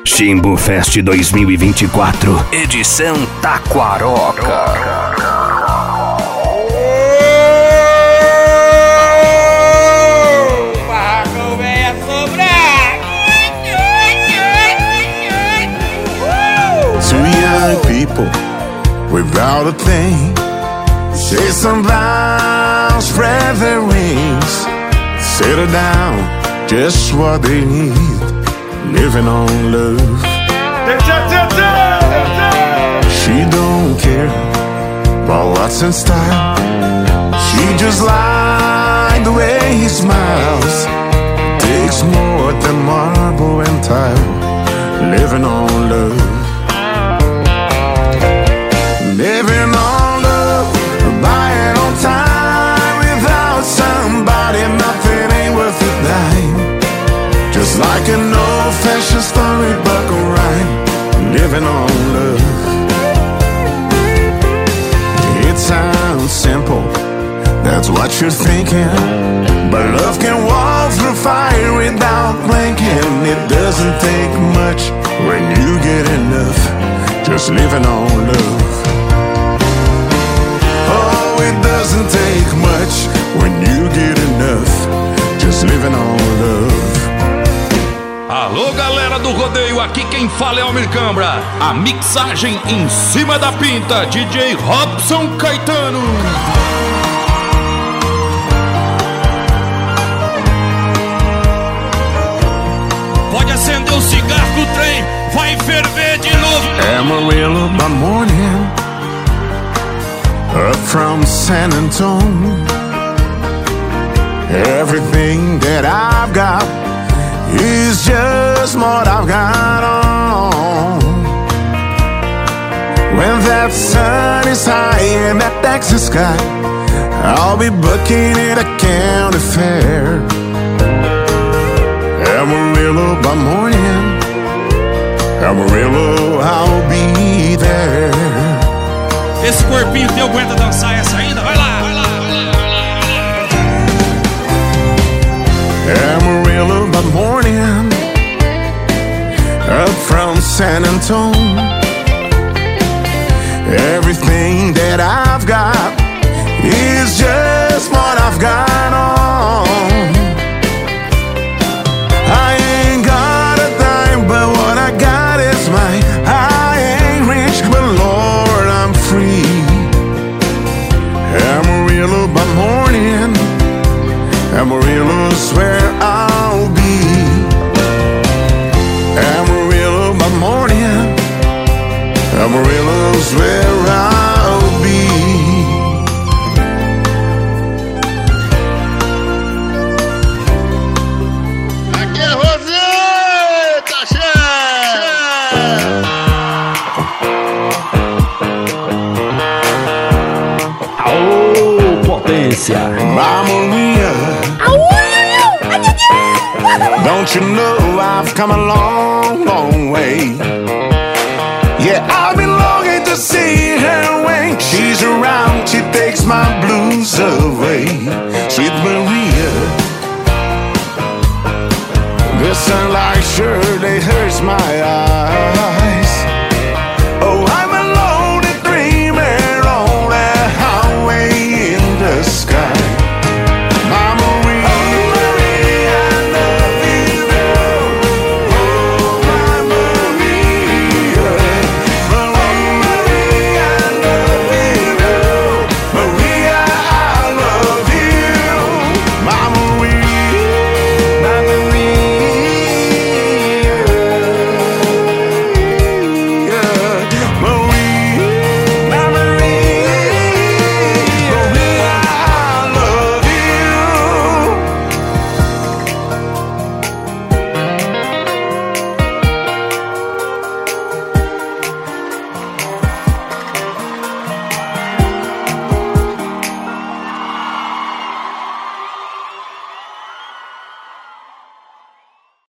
Chimbo Fest 2024, edição Taquaroca. Two young people without a thing, chase them down, spread their wings, settle down, just what they need, living on love. She don't care about what's in style, she just likes the way he smiles. Takes more than marble and tile, living on love. Living on love, buying on time. Without somebody, nothing ain't worth a dime. Just like an old-fashioned storybook rhyme, living on love. It sounds simple, that's what you're thinking, but love can walk through fire without blinking. It doesn't take much when you get enough, just living on love. It doesn't take much when you get enough, just living on love. Alô, galera do rodeio, aqui quem fala é Almir Cambra. A mixagem em cima da pinta, DJ Robson Caetano. Pode acender o cigarro do trem, vai ferver de novo. Amarillo by morning, up from San Antonio. Everything that I've got is just what I've got on. When that sun is high in that Texas sky, I'll be booking at a county fair. Amarillo by morning, Amarillo, I'll be there. Esse corpinho teu aguenta dançar essa ainda? Vai lá, vai lá, vai lá, vai lá. Amarillo by morning, up from San Antonio. Everything that I've got is just what I've got on. I ain't got a dime, but what I got is mine. I ain't rich, but Lord, I'm free. Amarillo by morning, Amarillo's where I'll be. Amarillo by morning, Amarillo's where I'll be. Aqui é Roseta, Aô, potência! Maria, don't you know I've come a long, long way? Yeah, I've been longing to see her when she's around. She takes my blues away. Sweet Maria, the sunlight surely hurts my eyes.